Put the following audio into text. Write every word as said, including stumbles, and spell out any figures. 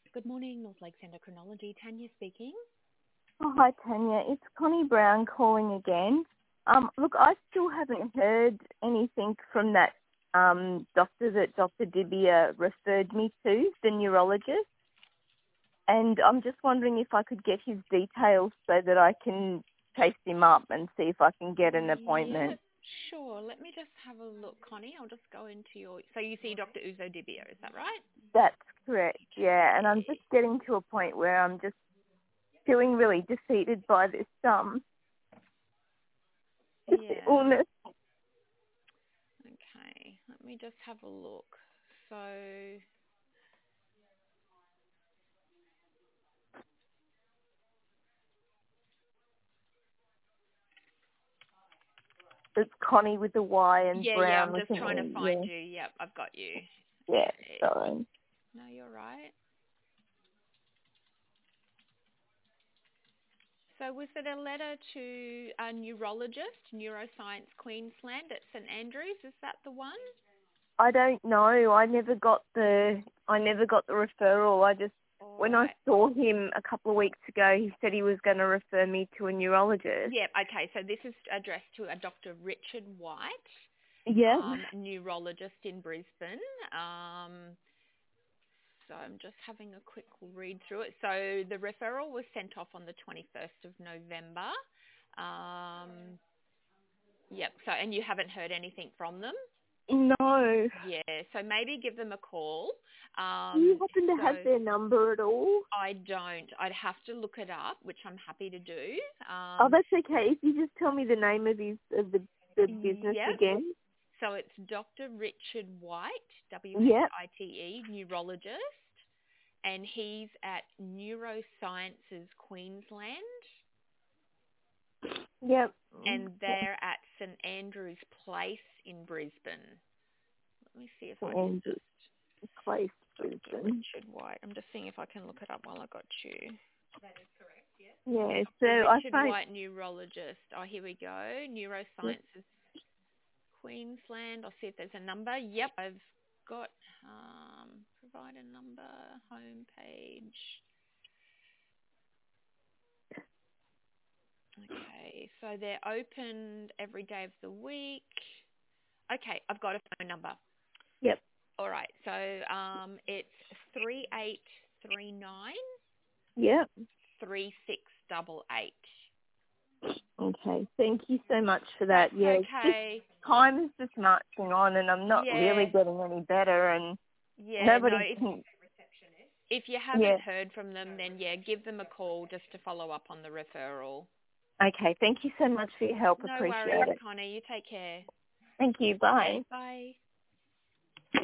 Good morning, North Lakes Endocrinology. Tanya speaking. Oh, hi, Tanya. It's Connie Brown calling again. Um, look, I still haven't heard anything from that um, doctor that Doctor Dibia referred me to, the neurologist. And I'm just wondering if I could get his details so that I can chase him up and see if I can get an appointment. Yeah, sure. Let me just have a look, Connie. I'll just go into your... So you see Doctor Uzo Dibia, is that right? That's correct, yeah. And I'm just getting to a point where I'm just feeling really defeated by this um this Yeah. illness. Okay. Let me just have a look. So... It's Connie with the Y and Yeah, yeah, Brown I'm with just an trying to E. find Yeah, you. Yep, I've got you. yeah, Okay. sorry. No, you're right. So was it a letter to a neurologist, Neuroscience Queensland at St Andrews? Is that the one? I don't know. I never got the I never got the referral. I just All when right. I saw him a couple of weeks ago, he said he was going to refer me to a neurologist. Yeah, okay. So this is addressed to a Doctor Richard White, Yeah. um, neurologist in Brisbane. Um, so I'm just having a quick read through it. So the referral was sent off on the twenty-first of November. Um, yep. So and you haven't heard anything from them? No. Yeah. So maybe give them a call. Do you Um, happen to so have their number at all? I don't. I'd have to look it up, which I'm happy to do. Oh, Um, that's okay. If you just tell me the name of his of the the business yep. again. So it's Doctor Richard White, W H Yep. I T E, neurologist, and he's at Neurosciences Queensland, Yep. and they're at St Andrews Place in Brisbane. Let me see if I can And just... place Doctor Brisbane. Richard White. I'm just seeing if I can look it up while I got you. Yeah. So Doctor I Richard find White, neurologist. Oh, here we go. Neurosciences Queensland. I'll see if there's a number. Yep, I've got um, provider number, home page. Okay, so they're opened every day of the week. Okay, I've got a phone number. Yep. All right, so um, it's three eight three nine Yep. three six eight eight. Okay. Thank you so much for that. That's Yeah. It's just okay. time is just marching on, and I'm not Yeah, really getting any better, and yeah, no, nobody if, can. if you Yeah. haven't heard from them, then yeah, give them a call just to follow up on the referral. Okay. Thank you so much for your help. No Appreciate worries, it. Connie. You take care. Thank you. Bye. Bye.